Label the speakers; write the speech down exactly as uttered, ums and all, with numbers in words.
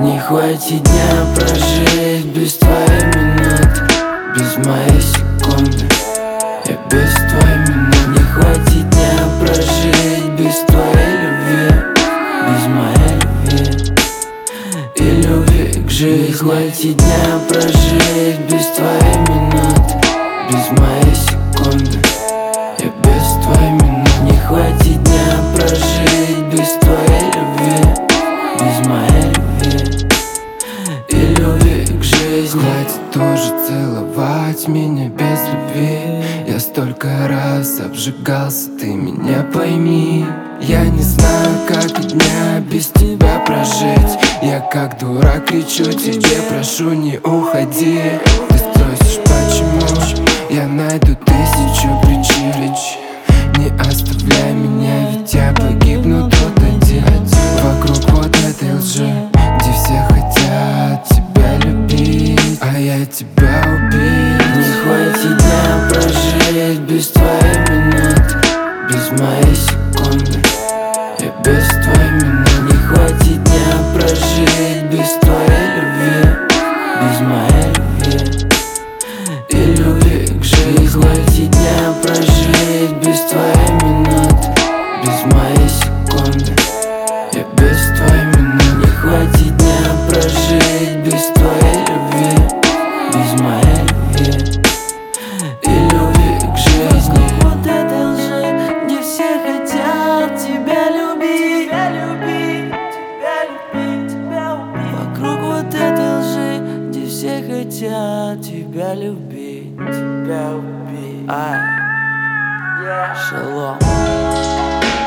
Speaker 1: Не хватит дня прожить без твоей минуты, без моей секунды. Я без твоей минуты. Не хватит дня прожить без твоей любви, без моей любви и любви к жизни. Не хватит дня прожить без твоей минуты, без моей секунды. Я без твоей минуты. Не хватит дня прожить без твоей любви, без моей любви и любви к жизни.
Speaker 2: Хватит уже целовать меня без любви. Я столько раз обжигался, ты меня пойми. Я не знаю, как и дня без тебя прожить. Я как дурак кричу тебе, прошу, не уходи. Ты спросишь, почему? Я найду тысячу причин. Не оставляй меня, ведь я погибну тут один. Вокруг вот этой лжи, где все хотят тебя любить, а я тебя убить.
Speaker 1: Не хватит дня прожить без твоей минуты, без моей секунды. Я без твоей минуты. Не хватит дня прожить без твоей любви, без моей любви и любви к жизни. Не хватит дня прожить без твоей минуты, без моей секунды. Я без твоей минуты. Не хватит дня прожить без твоей любви, без моей любви и любви к жизни.
Speaker 3: Вот этой лжи, где все хотят тебя любить, тебя любить, тебя любить, тебя убить. Вокруг вот этой лжи, где все хотят тебя любить, тебя убить. Ай, шалом.